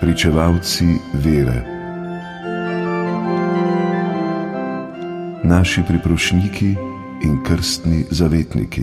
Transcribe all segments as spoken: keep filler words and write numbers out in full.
pričevalci vere. Naši priprošniki in krstni zavetniki.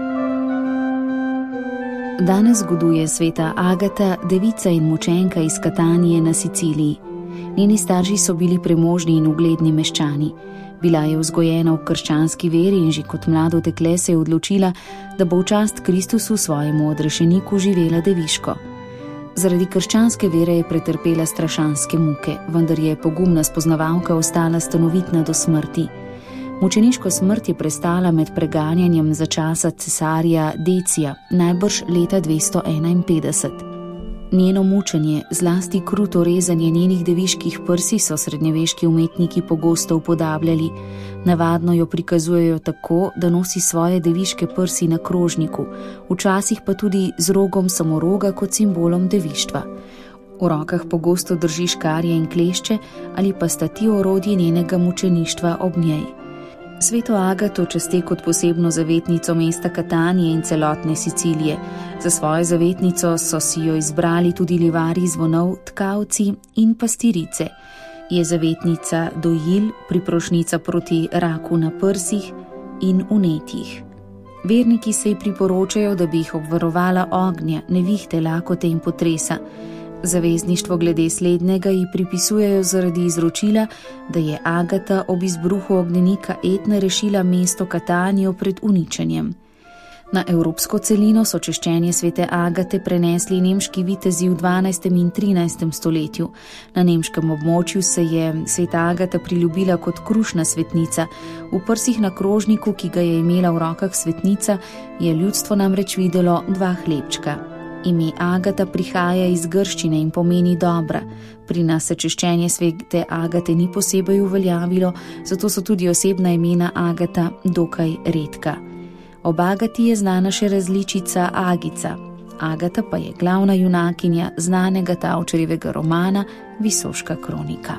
Danes zgoduje sveta Agata, devica in mučenka iz Katanije na Siciliji. Njeni starši so bili premožni in ugledni meščani. Bila je vzgojena v krščanski veri in že kot mlado dekle se je odločila, da bo v čast Kristusu svojemu odrešeniku živela deviško. Zaradi krščanske vere je pretrpela strašanske muke, vendar je pogumna spoznavalka ostala stanovitna do smrti. Mučeniško smrt je prestala med preganjanjem za časa cesarja Decija, najbrž leta dvesto enainpetdeset. Njeno mučenje, zlasti kruto rezanje njenih deviških prsi, so srednjeveški umetniki pogosto upodabljali. Navadno jo prikazujejo tako, da nosi svoje deviške prsi na krožniku, včasih pa tudi z rogom samoroga kot simbolom devištva. V rokah pogosto drži škarje in klešče ali pa sta ti orodje njenega mučeništva ob njej. Sveto Agato časti kot posebno zavetnico mesta Katanije in celotne Sicilije. Za svojo zavetnico so si jo izbrali tudi livarji zvonov, tkavci in pastirice. Je zavetnica dojil, priprošnica proti raku na prsih in vnetjih. Verniki se ji priporočajo, da bi jih obvarovala ognja, nevihte, lakote in potresa. Zavezništvo glede slednjega ji pripisujejo zaradi izročila, da je Agata ob izbruhu ognjenika Etne rešila mesto Katanijo pred uničenjem. Na evropsko celino so češčenje svete Agate prenesli nemški vitezi v dvanajstem in trinajstem stoletju. Na nemškem območju se je sveta Agata priljubila kot krušna svetnica. V prsih na krožniku, ki ga je imela v rokah svetnica, je ljudstvo namreč videlo dva hlebčka. Ime Agata prihaja iz grščine in pomeni dobra. Pri nas se češčenje svete Agate ni posebej uveljavilo, zato so tudi osebna imena Agata dokaj redka. Ob Agati je znana še različica Agica. Agata pa je glavna junakinja znanega Tavčarjevega romana Visoška kronika.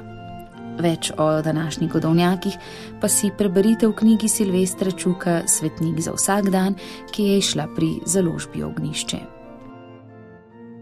Več o današnjih godovnjakih pa si preberite v knjigi Silvestra Čuka Svetnik za vsak dan, ki je izšla pri založbi Ognjišče.